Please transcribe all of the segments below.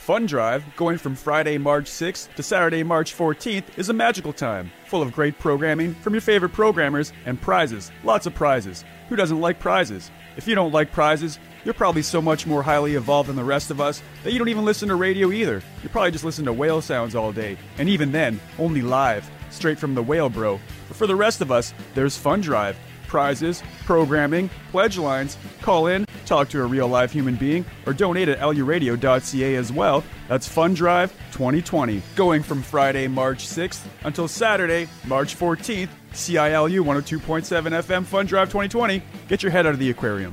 Fun Drive, going from Friday, March 6th to Saturday, March 14th, is a magical time, full of great programming from your favorite programmers and prizes, lots of prizes. Who doesn't like prizes? If you don't like prizes, you're probably so much more highly evolved than the rest of us that you don't even listen to radio either. You probably just listen to whale sounds all day, and even then, only live, straight from the whale bro. But for the rest of us, there's Fun Drive. Prizes, programming, pledge lines, call in, talk to a real live human being, or donate at luradio.ca as well. That's Fun Drive 2020. Going from Friday, March 6th until Saturday, March 14th, CILU 102.7 FM Fun Drive 2020. Get your head out of the aquarium.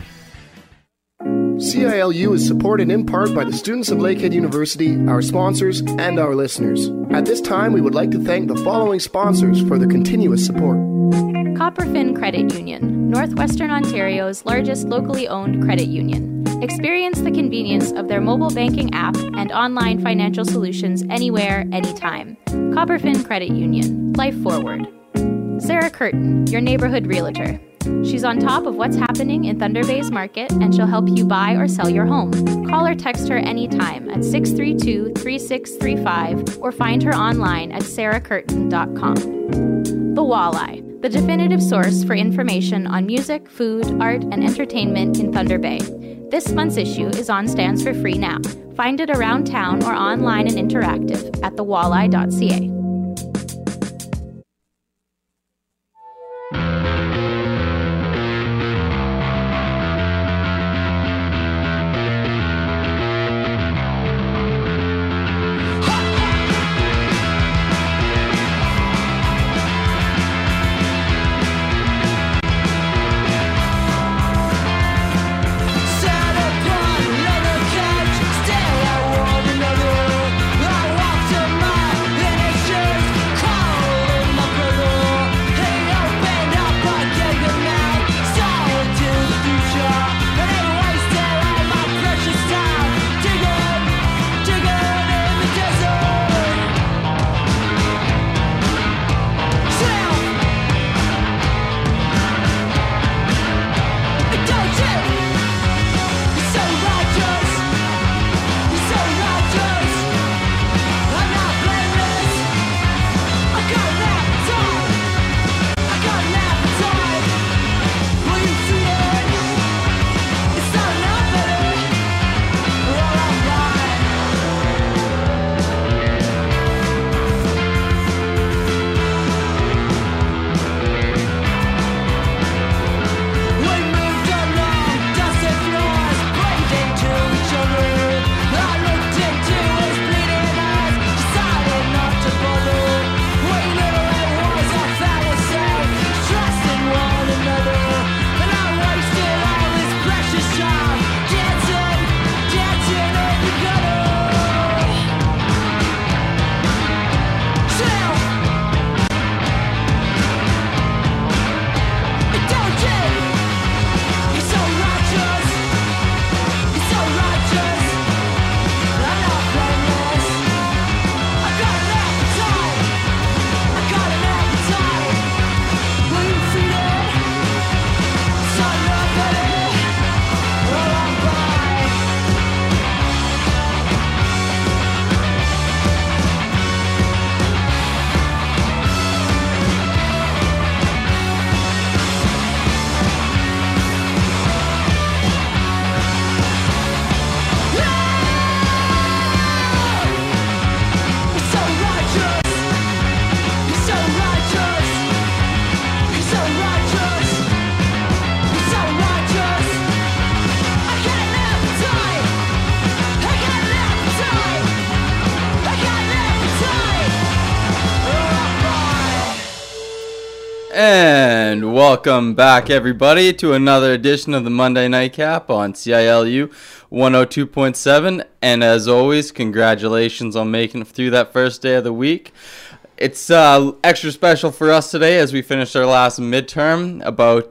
CILU is supported in part by the students of Lakehead University, our sponsors, and our listeners. At this time, we would like to thank the following sponsors for their continuous support. Copperfin Credit Union, Northwestern Ontario's largest locally owned credit union. Experience the convenience of their mobile banking app and online financial solutions anywhere, anytime. Copperfin Credit Union. Life forward. Sarah Curtin, your neighborhood realtor. She's on top of what's happening in Thunder Bay's market, and she'll help you buy or sell your home. Call or text her anytime at 632-3635 or find her online at sarahcurtin.com. The Walleye, the definitive source for information on music, food, art, and entertainment in Thunder Bay. This month's issue is on stands for free now. Find it around town or online and interactive at thewalleye.ca. And welcome back, everybody, to another edition of the Monday Nightcap on CILU 102.7. And as always, congratulations on making it through that first day of the week. It's extra special for us today as we finished our last midterm about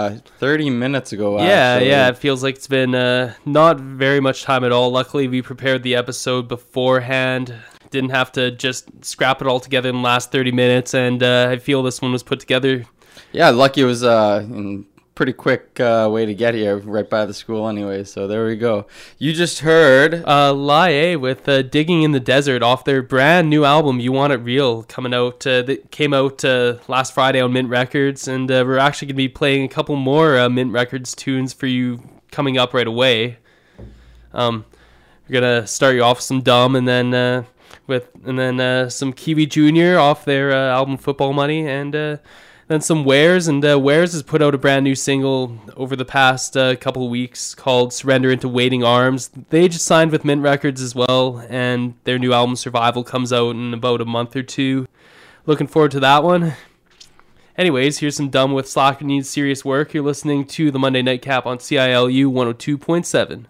30 minutes ago. Yeah, it feels like it's been not very much time at all. Luckily, we prepared the episode beforehand. Didn't have to just scrap it all together in the last 30 minutes, and I feel this one was put together. Yeah, lucky it was in pretty quick way to get here, right by the school anyway. So there we go. You just heard Lie with Digging in the Desert off their brand new album, You Want It Real, coming out. That came out last Friday on Mint Records, and we're actually going to be playing a couple more Mint Records tunes for you coming up right away. We're gonna start you off with some Dumb, and then some Kiwi Jr. off their album Football Money, and then some Wares, and Wares has put out a brand new single over the past couple of weeks called Surrender into Waiting Arms. They just signed with Mint Records as well, and their new album Survival comes out in about a month or two. Looking forward to that one. Anyways, here's some Dumb with Slacker Needs Serious Work. You're listening to the Monday Nightcap on CILU 102.7.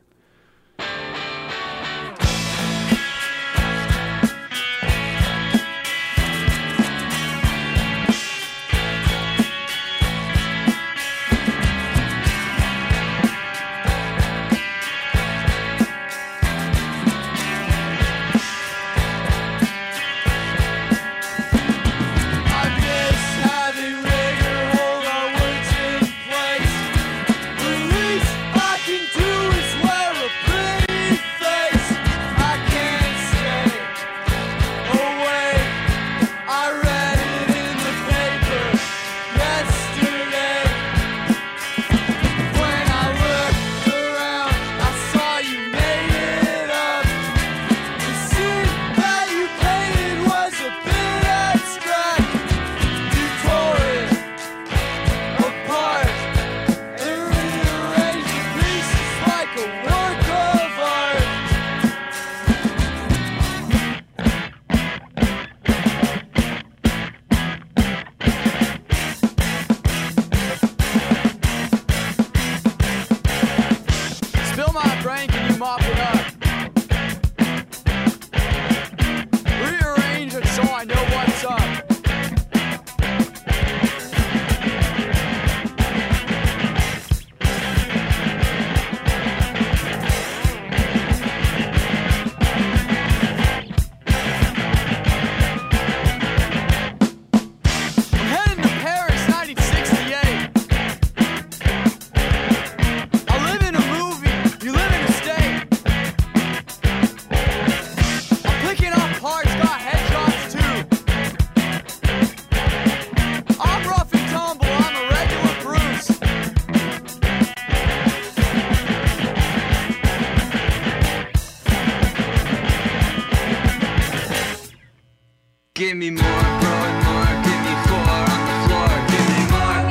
Give me more, bro, and more. Give me 4 on the floor. Give me more,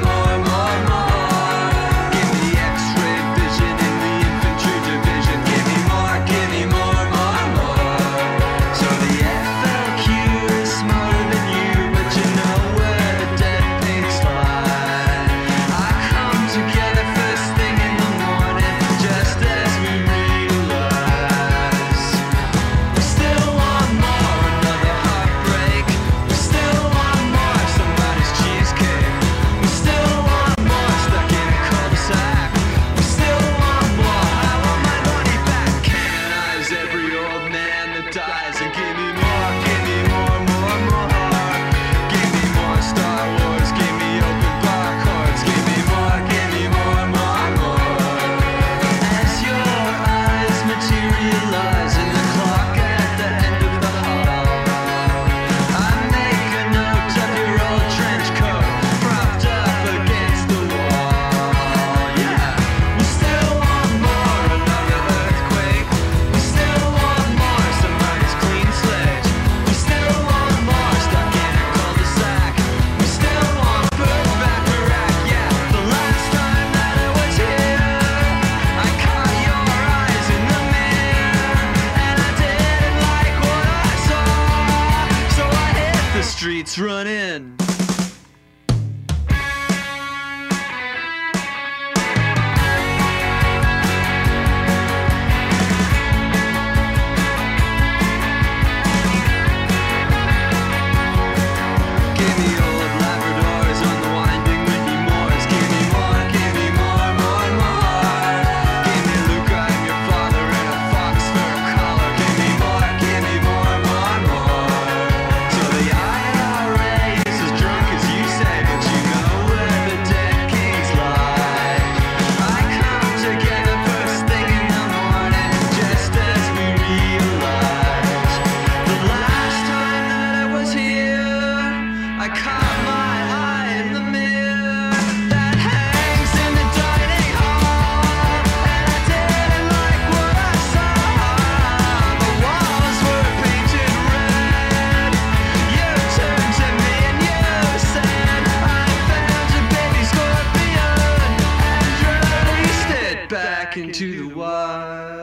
more. Give me X-ray vision in the infantry division. Give me more, more. So the FLQ is smarter than you, but you know where the dead things lie. I come together first thing in the morning, just as we realize we still want more, another heartbreak. We still want more, somebody's cheesecake. We still want more, stuck in a cul-de-sac. We still want more, I want my money back. Canonize every old man that dies and give me more, more. Give me more Star Wars, give me open bar cards. Give me more, more. As your eyes materialize in the clock at the end of the hall, I make a note of your old trench coat propped up against the wall. Yeah, we still want more, another earthquake. We still want more, somebody's clean slate. We still want more, stuck in a cul-de-sac. We still want Bergerac. Yeah, the last time that I was here, I caught your eyes in the mirror, and I didn't like what I saw, so I hit the streets running. Give me old Labradors on the winding windy moors. Give me more, more. Give me Luke, I'm your father in a fox fur collar. Give me more, more. So the IRA uses disappeared. I caught my eye in the mirror that hangs in the dining hall, and I didn't like what I saw. The walls were painted red. You turned to me and you said, I found your baby scorpion and released it back into the wild.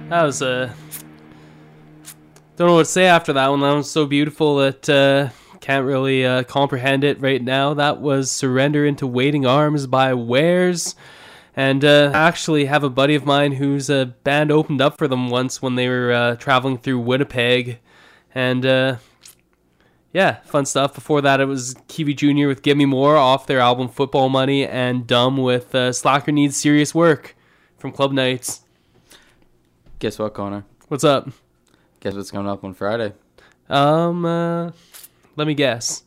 That was don't know what to say after that one. That was so beautiful that can't really comprehend it right now. That was Surrender into Waiting Arms by Wares. And I actually have a buddy of mine whose band opened up for them once when they were traveling through Winnipeg. And yeah, fun stuff. Before that, it was Kiwi Jr. with Give Me More off their album Football Money, and Dumb with Slacker Needs Serious Work from Club Nights. Guess what, Connor? What's up? Guess what's coming up on Friday? Let me guess.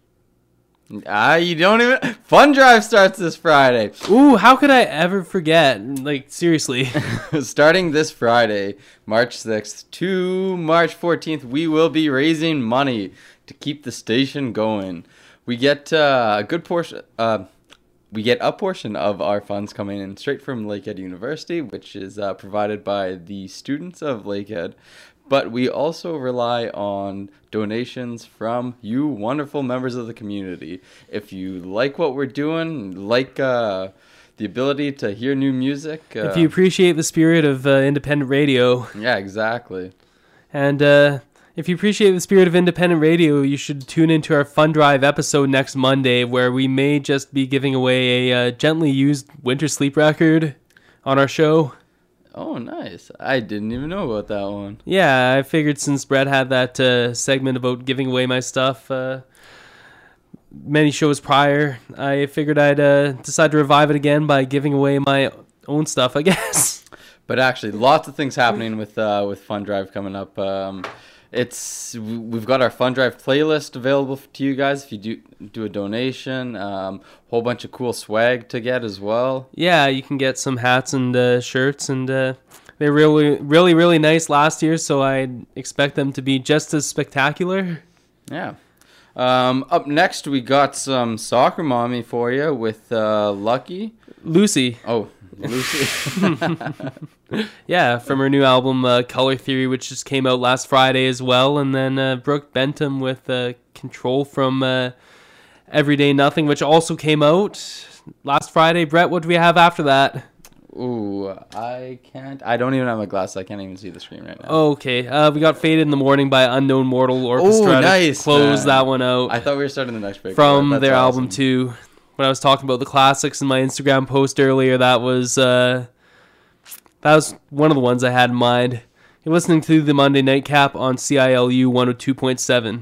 You don't even... Fun Drive starts this Friday. Ooh, how could I ever forget? Like, seriously. Starting this Friday, March 6th to March 14th, we will be raising money to keep the station going. We get a good portion... we get a portion of our funds coming in straight from Lakehead University, which is provided by the students of Lakehead. But we also rely on donations from you wonderful members of the community. If you like what we're doing, like the ability to hear new music. If you appreciate the spirit of independent radio. Yeah, exactly. And if you appreciate the spirit of independent radio, you should tune into our Fun Drive episode next Monday, where we may just be giving away a gently used Winter Sleep record on our show. Oh, nice. I didn't even know about that one. Yeah, I figured since Brett had that segment about giving away my stuff many shows prior, I figured I'd decide to revive it again by giving away my own stuff, I guess. But actually, lots of things happening with Fun Drive coming up. We've got our Fun Drive playlist available to you guys if you do a donation. Whole bunch of cool swag to get as well. Yeah, you can get some hats and shirts, and they're really nice last year, so I expect them to be just as spectacular. Yeah. Up next, we got some Soccer Mommy for you with Lucy. Oh, Lucy. Yeah, from her new album Color Theory, which just came out last Friday as well. And then Brooke Bentham with Control from Everyday Nothing, which also came out last Friday. Brett, what do we have after that? Ooh, I don't even have my glasses. I can't even see the screen right now. Okay, we got Faded in the Morning by Unknown Mortal Orchestra. Ooh, nice. To close that one out. I thought we were starting the next break. From their album too. When I was talking about the classics in my Instagram post earlier, that was one of the ones I had in mind. You're listening to the Monday Night Cap on CILU 102.7.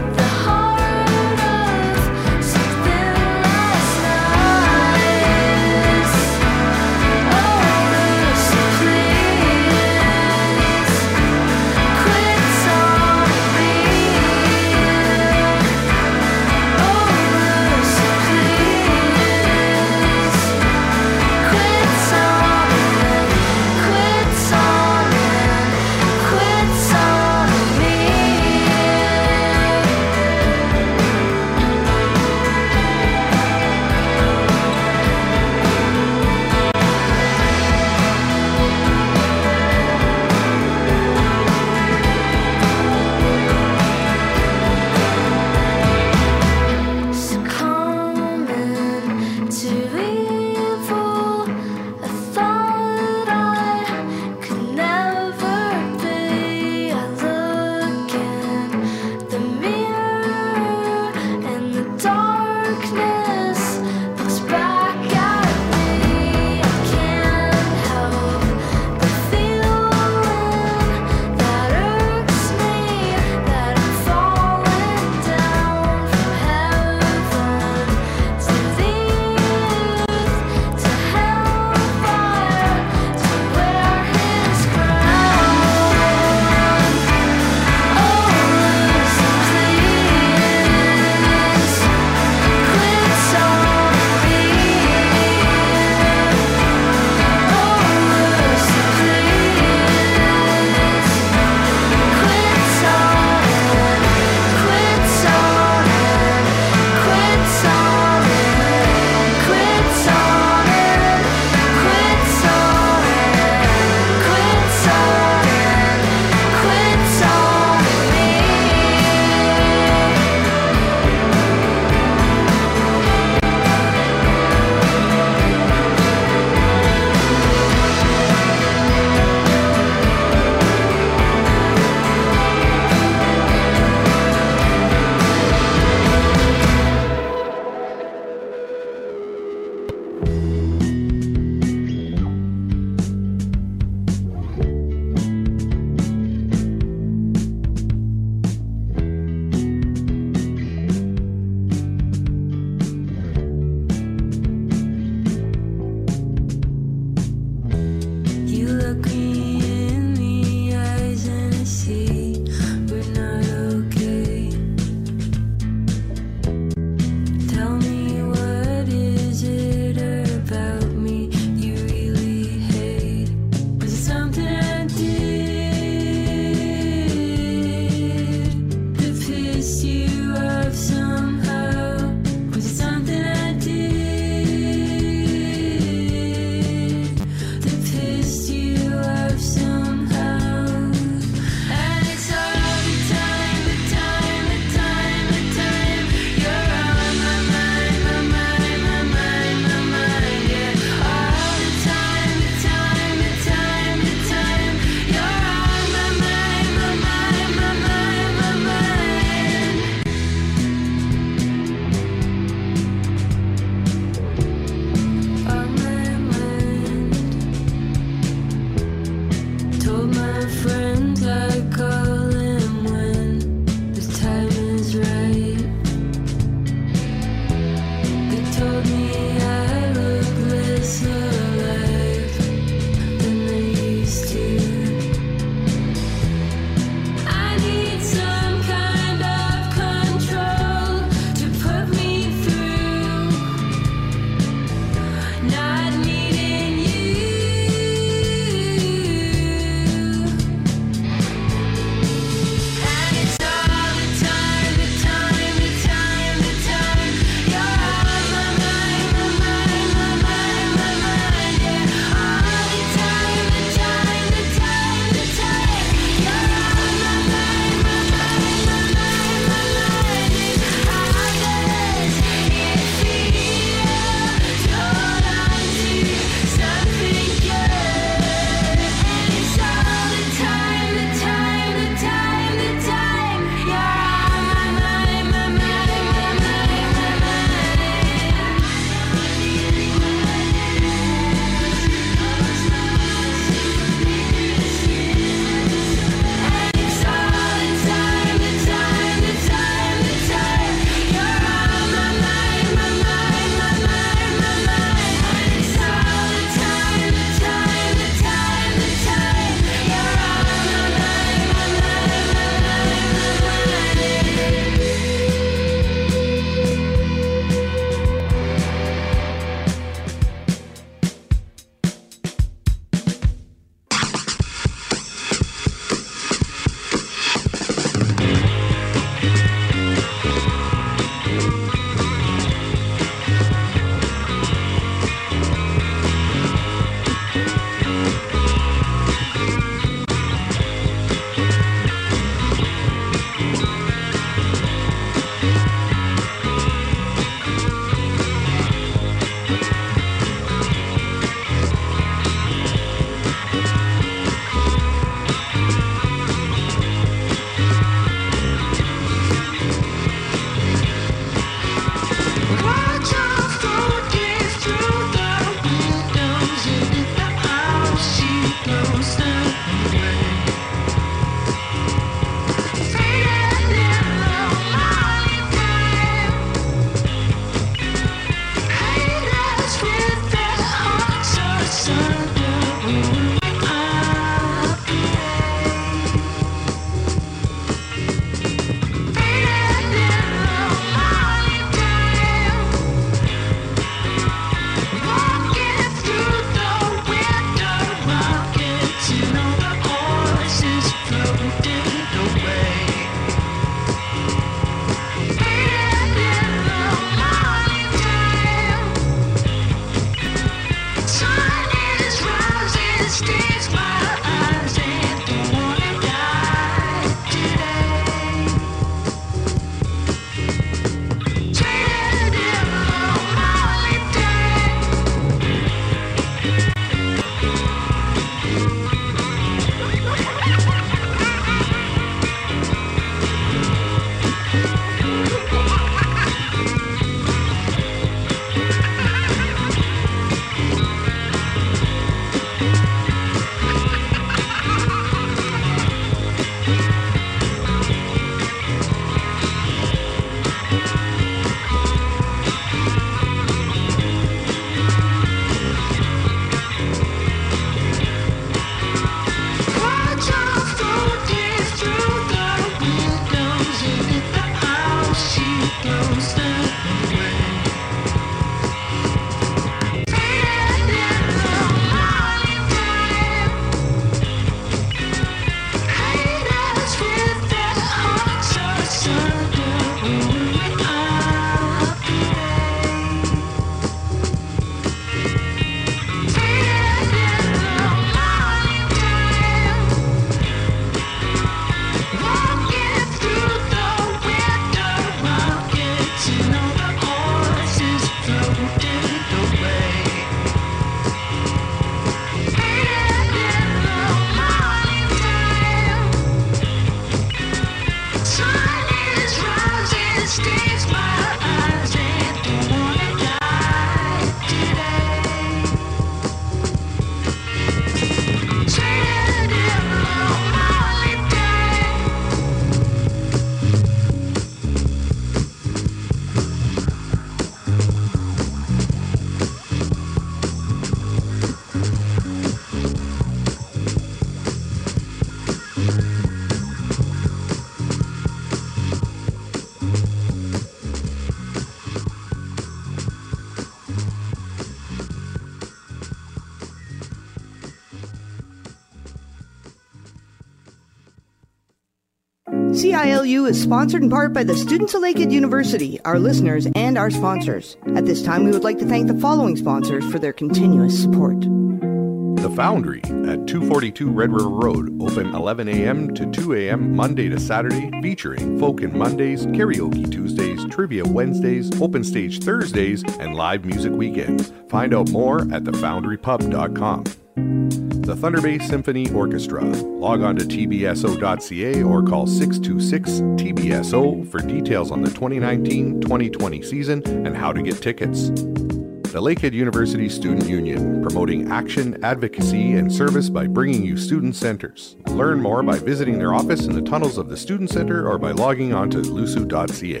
CILU is sponsored in part by the students of Lakehead University, our listeners, and our sponsors. At this time, we would like to thank the following sponsors for their continuous support. The Foundry at 242 Red River Road, open 11 a.m. to 2 a.m. Monday to Saturday, featuring Folk Mondays, Karaoke Tuesdays, Trivia Wednesdays, Open Stage Thursdays, and live music weekends. Find out more at thefoundrypub.com. The Thunder Bay Symphony Orchestra. Log on to tbso.ca or call 626-TBSO for details on the 2019-2020 season and how to get tickets. The Lakehead University Student Union, promoting action, advocacy, and service by bringing you student centers. Learn more by visiting their office in the tunnels of the Student Center or by logging on to lusu.ca.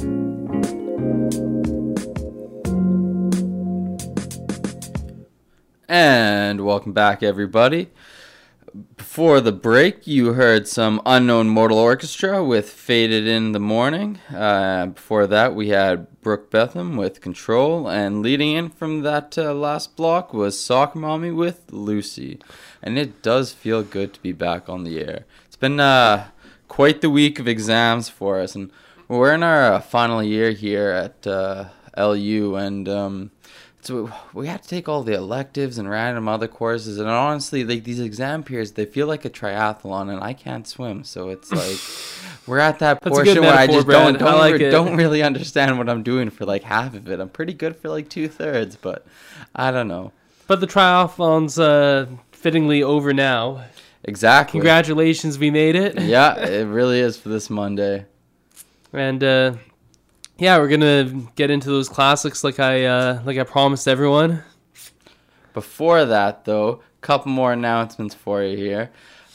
And welcome back, everybody. Before the break, you heard some Unknown Mortal Orchestra with Faded in the Morning. Before that, we had Brooke Betham with Control. And leading in from that last block was Soccer Mommy with Lucy. And it does feel good to be back on the air. It's been quite the week of exams for us. And we're in our final year here at LU. And so we had to take all the electives and random other courses, and honestly, like these exam periods, they feel like a triathlon, and I can't swim, so it's like we're at that portion where I just don't really understand what I'm doing for like half of it. I'm pretty good for like 2/3, but I don't know. But the triathlon's fittingly over now. Exactly. Congratulations, we made it. Yeah, it really is for this Monday. And yeah, we're gonna get into those classics like I promised everyone. Before that, though, a couple more announcements for you here.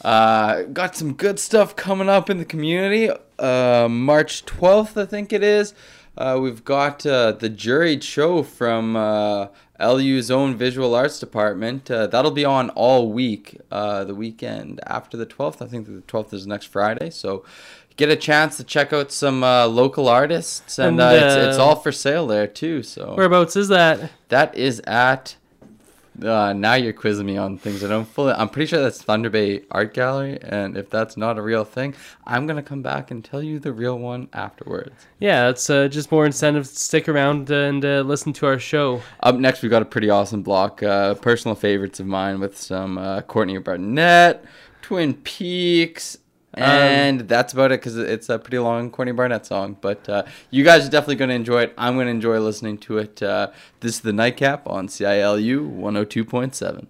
Got some good stuff coming up in the community. March 12th, I think it is. We've got the juried show from LU's own visual arts department. That'll be on all week, the weekend after the 12th. I think the 12th is next Friday, so get a chance to check out some local artists, and it's all for sale there too. So whereabouts is that? That is at now you're quizzing me on things I don't fully. I'm pretty sure that's Thunder Bay Art Gallery, and if that's not a real thing, I'm gonna come back and tell you the real one afterwards. Yeah, it's just more incentive to stick around and listen to our show. Up next, we got a pretty awesome block, personal favorites of mine with some Courtney Barnett, Twin Peaks. And that's about it, because it's a pretty long Courtney Barnett song. But you guys are definitely going to enjoy it. I'm going to enjoy listening to it. This is the Nightcap on CILU 102.7.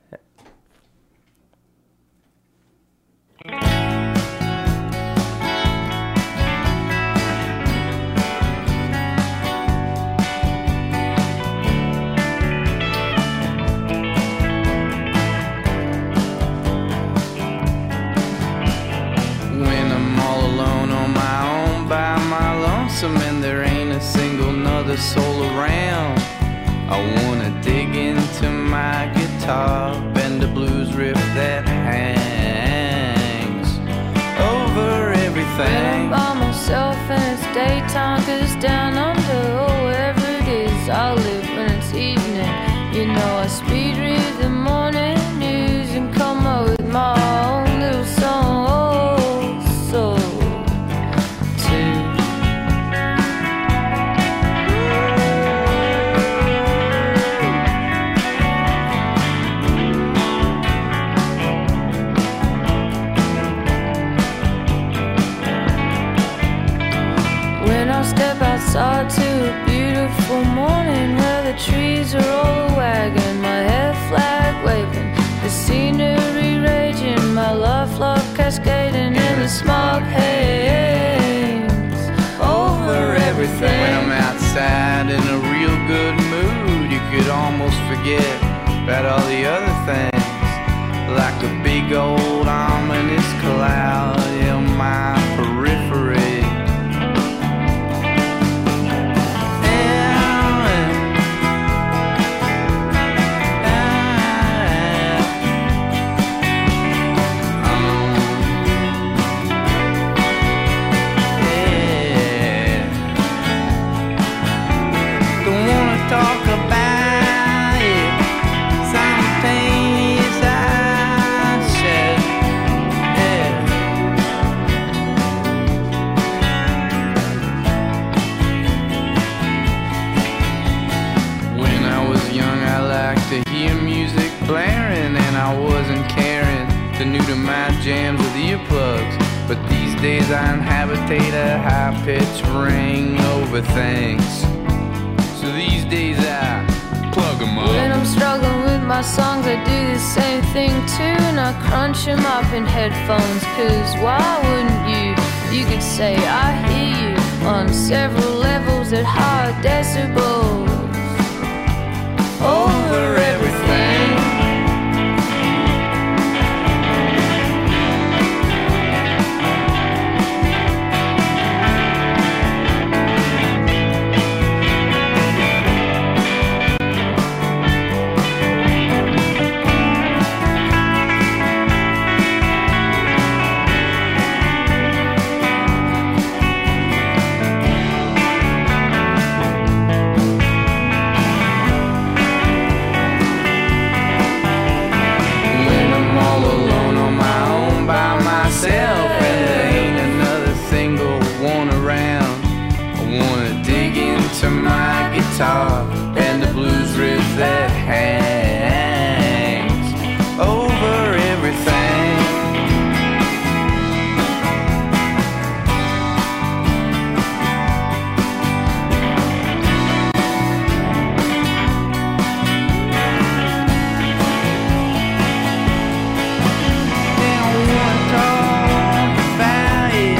And there ain't a single nother soul around. I wanna dig into my guitar, bend a blues riff that hangs over everything. When I'm by myself and it's daytime, 'cause down under, oh, wherever it is, I live when it's evening. You know I speed read the morning news and come up with my own little song. Oh, so step outside to a beautiful morning where the trees are all wagging, my head flag waving, the scenery raging, my love cascading in the smog haze over everything. When I'm outside in a real good mood, you could almost forget about all the other things, like a big old ominous cloud in my periphery. Talk about it, some pains I shed, yeah. to hear music blaring, and I wasn't caring to new to my jams with earplugs. But these days I inhabitate a high-pitched ring over things. So these days I plug 'em up. When I'm struggling with my songs, I do the same thing too, and I crunch 'em up in headphones. Cause why wouldn't you? You could say I hear you on several levels at high decibels. Over everything. And the blues riff that hangs over everything. They don't want to talk about it.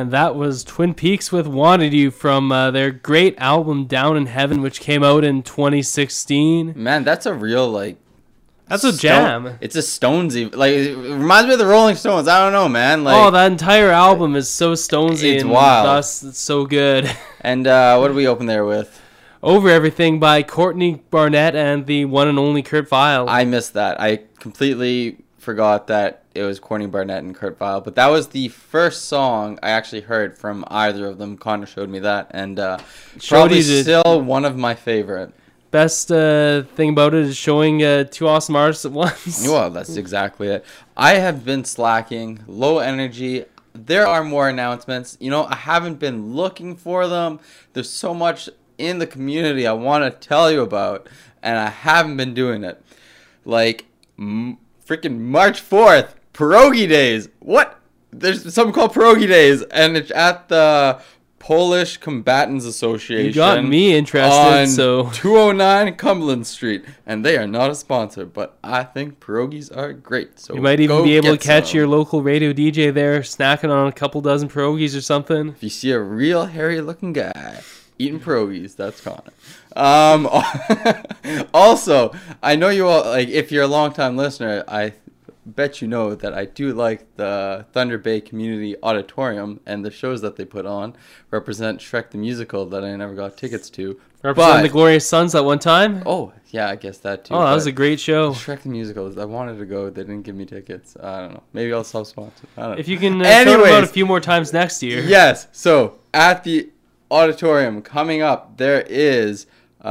And that was Twin Peaks with Wanted You from their great album Down in Heaven, which came out in 2016. Man, that's a real, like... That's a jam. It's a Stonesy. Like, it reminds me of the Rolling Stones. I don't know, man. Like, that entire album is so Stonesy. It's and wild. Thus, it's so good. And what did we open there with? Over Everything by Courtney Barnett and the one and only Kurt Vile. I missed that. I completely forgot that it was Courtney Barnett and Kurt Vile. But that was the first song I actually heard from either of them. Connor showed me that. And probably still one of my favorite. Best thing about it is showing two awesome artists at once. Well, that's exactly it. I have been slacking, low energy. There are more announcements. You know, I haven't been looking for them. There's so much in the community I want to tell you about, and I haven't been doing it. Like, freaking March 4th, Pierogi Days. What? There's something called Pierogi Days, and it's at the Polish Combatants Association. You got me interested, on so 209 Cumberland Street, and they are not a sponsor, but I think pierogies are great. So you might even be able to catch your local radio DJ there snacking on a couple dozen pierogies or something. If you see a real hairy-looking guy eating pierogies, that's Connor. Also, I know you all, like, if you're a long-time listener, I bet you know that I do like the Thunder Bay Community Auditorium, and the shows that they put on represent Shrek the Musical that I never got tickets to. Represent the Glorious Sons at one time? Oh, yeah, I guess that too. Oh, that was a great show. Shrek the Musical, I wanted to go. They didn't give me tickets. I don't know. Maybe I'll self-sponsor. I don't know. If you can show them out a few more times next year. Yes. So, at the auditorium coming up, there is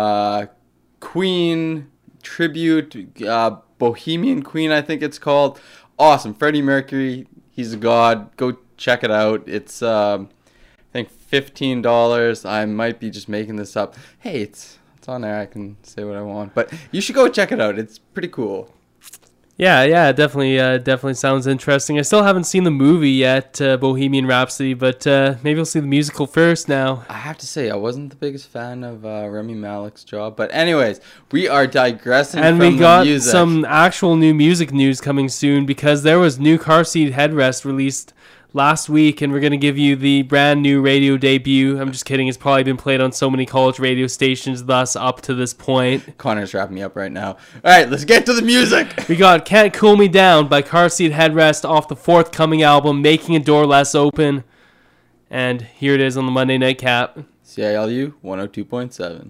Queen tribute, Bohemian Queen, I think it's called. Awesome. Freddie Mercury, he's a god. Go check it out. It's I think $15. I might be just making this up. Hey, it's on there. I can say what I want, but you should go check it out. It's pretty cool. Yeah, definitely sounds interesting. I still haven't seen the movie yet, Bohemian Rhapsody, but maybe I'll see the musical first now. I have to say, I wasn't the biggest fan of Rami Malek's job, but anyways, we are digressing and from we got the music. Some actual new music news coming soon, because there was new car seat headrest released last week, and we're going to give you the brand new radio debut. I'm just kidding. It's probably been played on so many college radio stations thus up to this point. Connor's wrapping me up right now. All right, let's get to the music. We got Can't Cool Me Down by Car Seat Headrest off the forthcoming album, Making a Door Less Open. And here it is on the Monday Night Cap. CILU 102.7.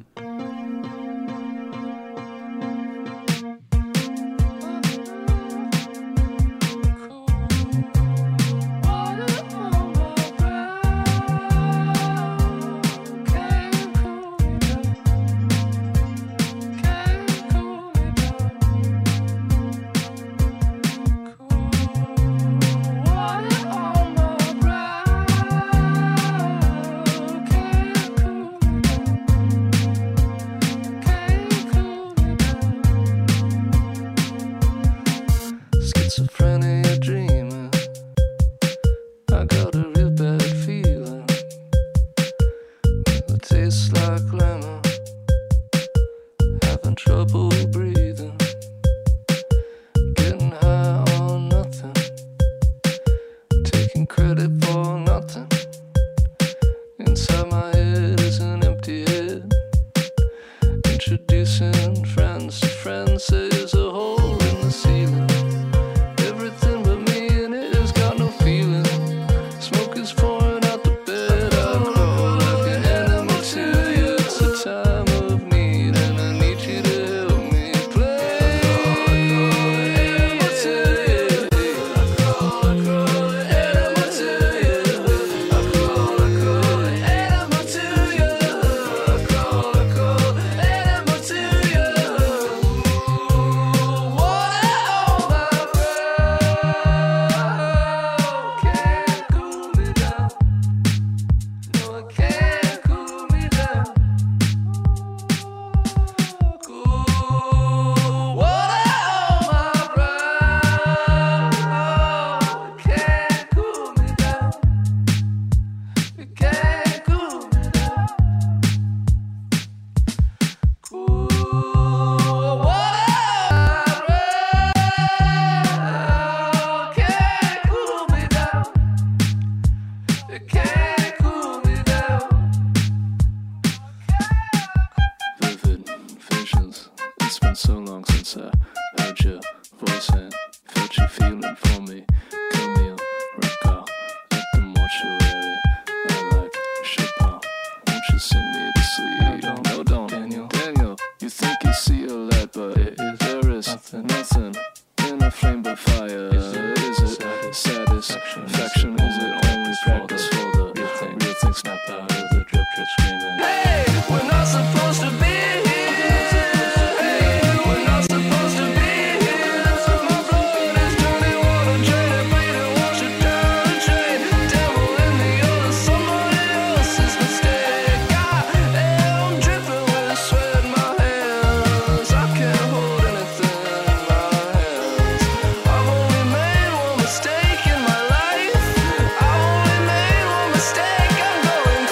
Schizophrenia dreaming, I got a real bad feeling. It tastes like lemon, having trouble breathing, getting high on nothing, taking credit for nothing. Inside my head is an empty head, introducing friends to friends. There's a hole in the ceiling, everything but me, and it has got no feeling. Smoke is pouring out the bed, I crawl like an enemy to you. It's a time of need, and I need you to help so long since I heard your voice and felt you feeling for me. Camille, recall at the mortuary. I like Chopin. Won't you sing me to sleep? No, don't, Daniel. You think you see a light, but there is nothing in a flame but fire. Is it satisfaction? Is it only practice for the real thing? Snap out of the drip screaming. Hey, we're not supposed to be here. Hey, we're not supposed to be here. My blood is turning water, jaded, bleeding, wash it down the drain. Devil in me, or somebody else's mistake. I'm dripping with sweat in my hands. I can't hold anything in my hands. I've only made one mistake in my life. I've only made one mistake. I'm going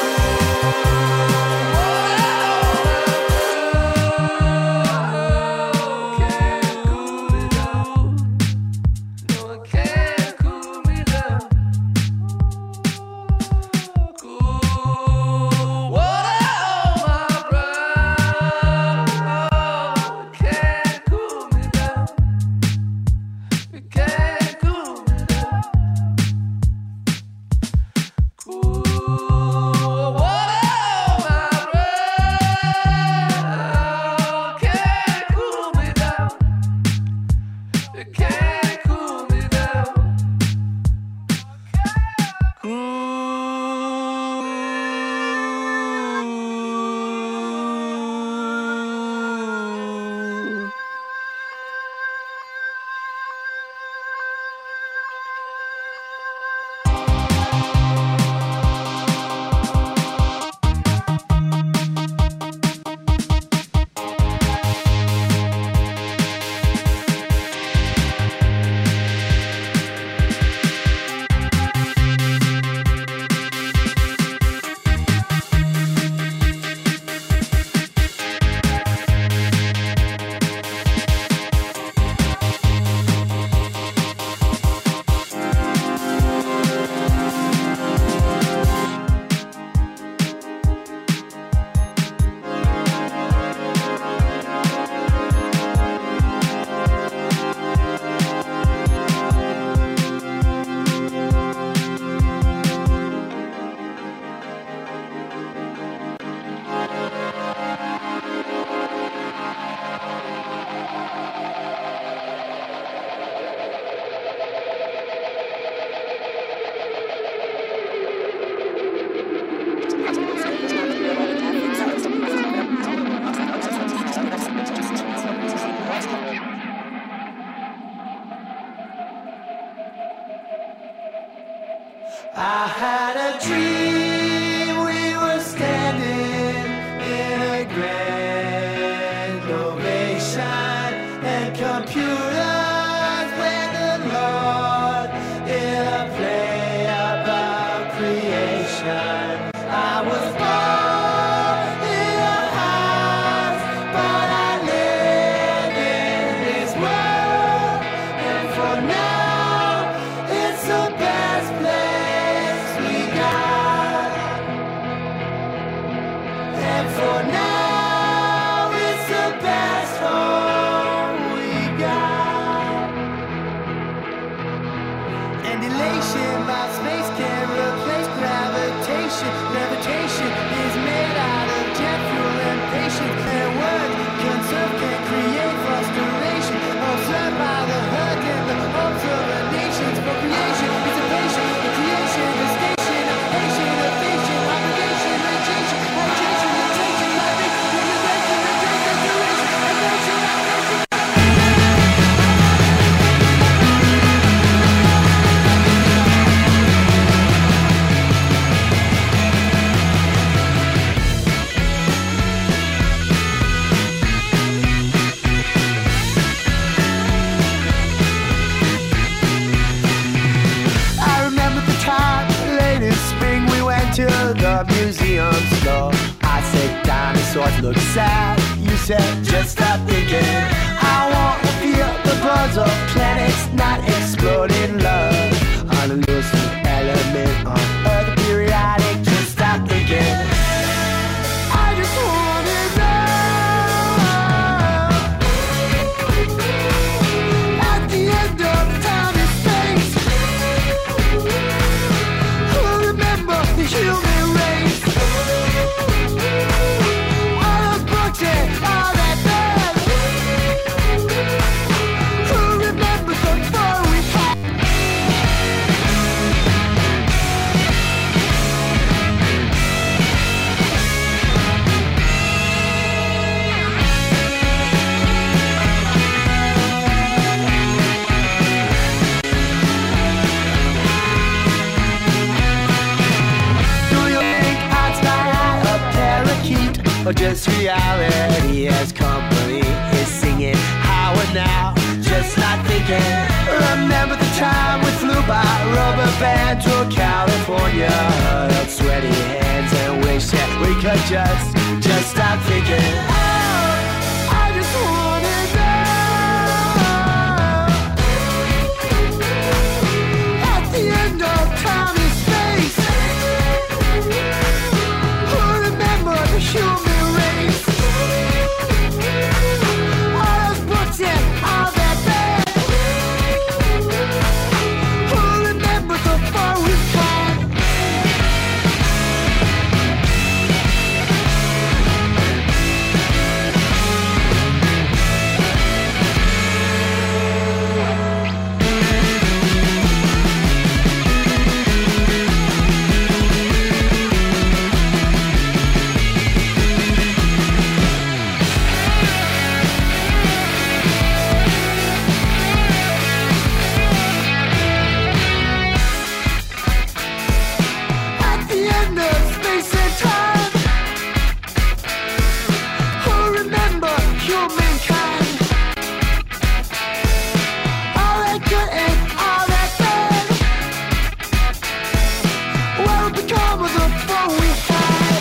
I had a dream we were standing in a grand ovation and computers went along in a play about creation. I was born in a house, but I live in this world, and for now it's the best place we got. And for now it's the best home we got. And elation by space can replace gravitation. Levitation is made out of jet fuel and patience. And words conserve can create frustration, observed by the herd and the hopes of a nation's procreation. It's a patient, the creation, the station, a patient, a patient, obligation, radiation, hydration, nutrition, vibration, regulation, nutrition, duration, evasion, activation. I remember the time late in spring we went to the museum floor. I said dinosaurs look sad. You said just stop thinking. I want to feel the buzz of planets not exploding love. On a looser element on Earth periodic. Just stop thinking. I just wanna know this reality as company is singing how and now, just not thinking. Remember the time we flew by rubber band to California, held sweaty hands and wished that we could just stop thinking. Oh, I just wanna know at the end of time and space, who remember the human race? All those books and all that bad. Who remember the fun we had? At the end of space and time, who remember humankind? All that good and all that bad. What will become of the fun we had?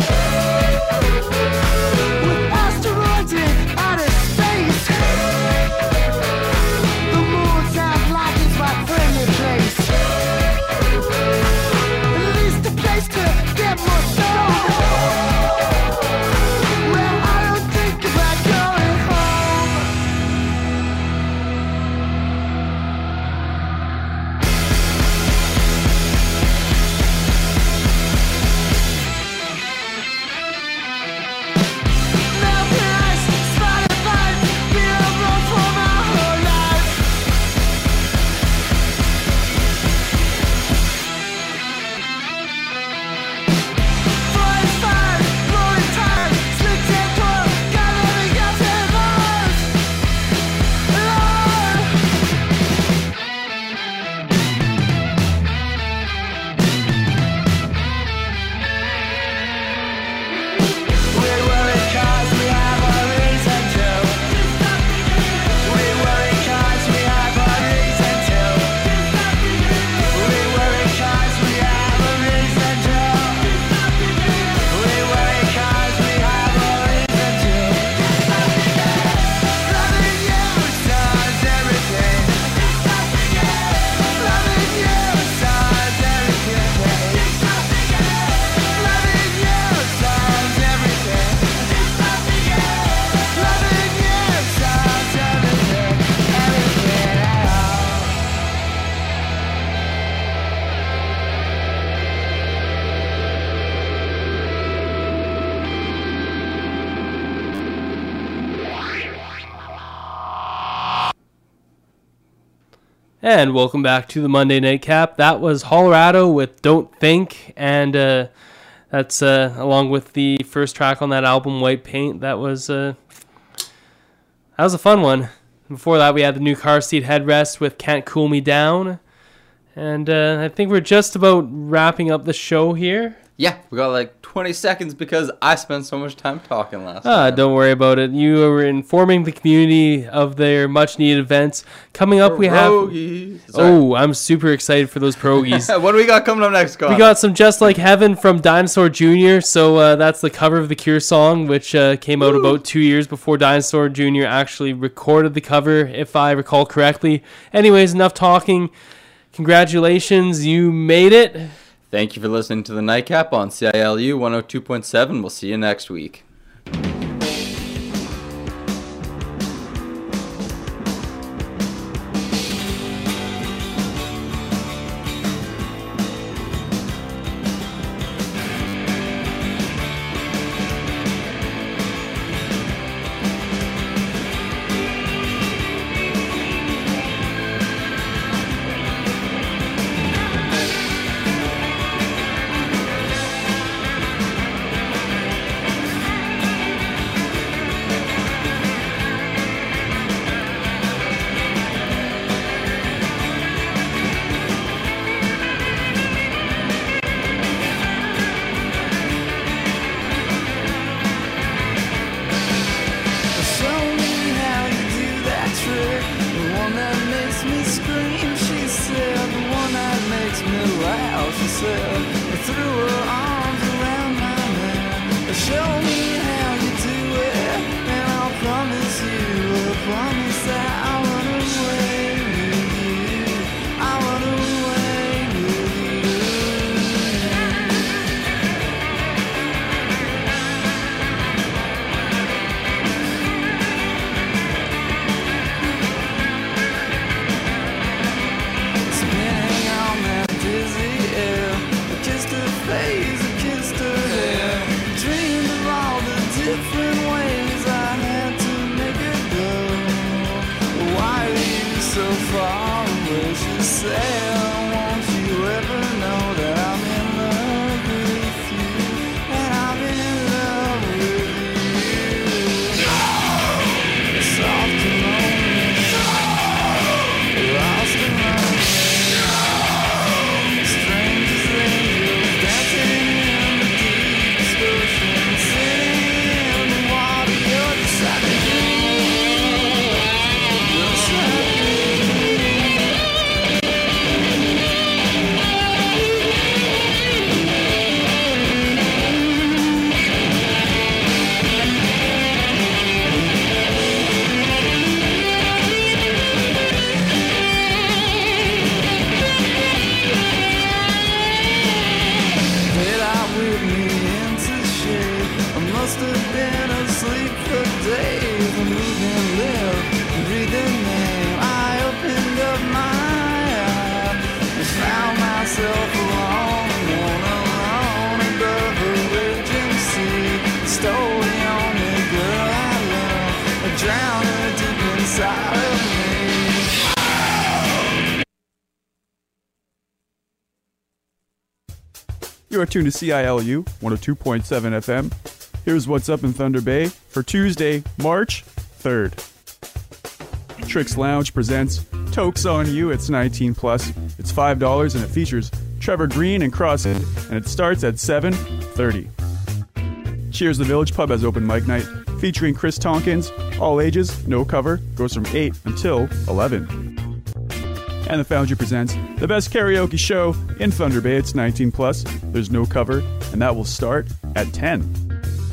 With asteroids in outer space, the moon sounds like it's my friendly place. At least a place to get more stoned. Well, I don't think about going home. Now Paris, Spotify, been a road for my whole life. Flying fire, rolling tires, slick and toil, got every goddamn life. We worry 'cause we have a reason to. We worry 'cause we have a reason to. We worry 'cause we have a reason to. We worry 'cause we have a reason to. Loving you solves everything. Loving you solves everything. Loving you solves everything. Loving you solves everything. Everything at all. And welcome back to the Monday Night Cap. That was Colorado with Don't Think, and that's along with the first track on that album, White Paint. That was a fun one. Before that, we had the new Car Seat Headrest with Can't Cool Me Down, and I think we're just about wrapping up the show here. Yeah, we got like 20 seconds because I spent so much time talking last time. Don't worry about it. You were informing the community of their much-needed events. Coming up, we have... Oh, I'm super excited for those pierogies. What do we got coming up next, Scott? We got some Just Like Heaven from Dinosaur Jr. So that's the cover of the Cure song, which came out about 2 years before Dinosaur Jr. actually recorded the cover, if I recall correctly. Anyways, enough talking. Congratulations, you made it. Thank you for listening to the Nightcap on CILU 102.7. We'll see you next week. herself, threw her arms around my neck. Show me how you do it, and I'll promise you, I promise that I'll run away with you. I'll run away with you. Spinning on that dizzy air, I kissed her face, I kissed her hair. Dreamed of all the different ways I had to make it go. Why are you so far away? She said, won't you ever know that I'm in love with you, and I'm in love with you. Soft and lonely, lost and lonely, strangers angels dancing in the deepest ocean, sitting in the water. You're just like a dream. You're just like a Fade out with me into shade. I must have been asleep for days. I'm moving, live, breathing name. I opened up my eyes and found myself alone above a raging sea. Stole the only girl I love, I drowned her deep inside of me. You are tuned to CILU 102.7 FM. Here's what's up in Thunder Bay for Tuesday, March 3rd. Tricks Lounge presents Tokes on You. It's 19 plus. It's $5 and it features Trevor Green and Crosshead, and it starts at 7:30. Cheers the Village Pub has open mic night featuring Chris Tompkins. All ages, no cover, goes from 8 until 11. And the Foundry presents the best karaoke show in Thunder Bay. It's 19 plus. There's no cover, and that will start at 10.